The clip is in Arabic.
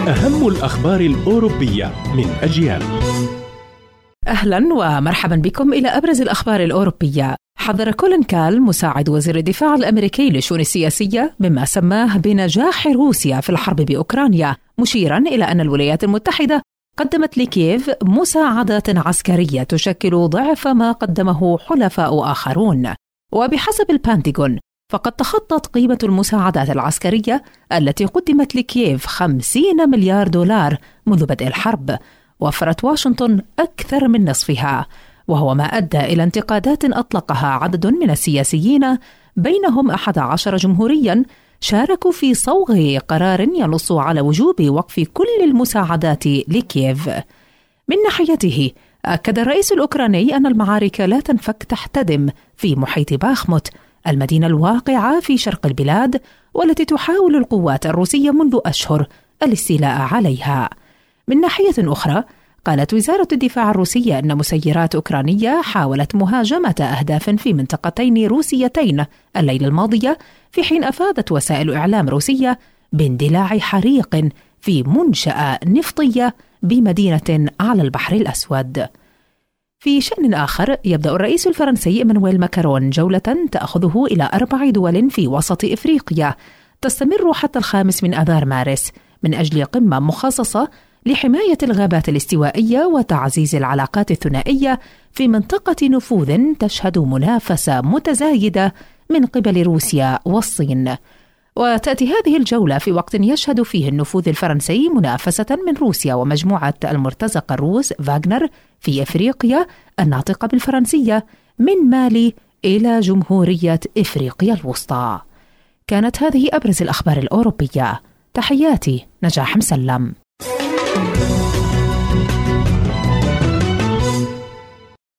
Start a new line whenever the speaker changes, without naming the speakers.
أهم الأخبار الأوروبية من أجيال.
أهلا ومرحبا بكم إلى أبرز الأخبار الأوروبية. حذر كولين كال مساعد وزير الدفاع الأمريكي للشؤون السياسية مما سماه بنجاح روسيا في الحرب بأوكرانيا، مشيرا إلى أن الولايات المتحدة قدمت لكييف مساعدات عسكرية تشكل ضعف ما قدمه حلفاء آخرون. وبحسب البنتاغون فقد تخطت قيمة المساعدات العسكرية التي قدمت لكييف 50 مليار دولار منذ بدء الحرب، وفرت واشنطن أكثر من نصفها، وهو ما أدى إلى انتقادات أطلقها عدد من السياسيين بينهم 11 جمهورياً شاركوا في صوغ قرار ينص على وجوب وقف كل المساعدات لكييف. من ناحيته أكد الرئيس الأوكراني أن المعارك لا تنفك تحتدم في محيط باخموت، المدينة الواقعة في شرق البلاد والتي تحاول القوات الروسية منذ أشهر الاستيلاء عليها. من ناحية أخرى قالت وزارة الدفاع الروسية أن مسيرات أوكرانية حاولت مهاجمة أهداف في منطقتين روسيتين الليلة الماضية، في حين أفادت وسائل إعلام روسية باندلاع حريق في منشأة نفطية بمدينة على البحر الأسود. في شأن آخر، يبدأ الرئيس الفرنسي إيمانويل ماكرون جولة تأخذه إلى 4 دول في وسط إفريقيا تستمر حتى 5 من آذار مارس من أجل قمة مخصصة لحماية الغابات الاستوائية وتعزيز العلاقات الثنائية في منطقة نفوذ تشهد منافسة متزايدة من قبل روسيا والصين. وتأتي هذه الجولة في وقت يشهد فيه النفوذ الفرنسي منافسة من روسيا ومجموعة المرتزقة الروس فاغنر في إفريقيا الناطقة بالفرنسية من مالي إلى جمهورية إفريقيا الوسطى. كانت هذه أبرز الأخبار الأوروبية. تحياتي نجاح مسلم.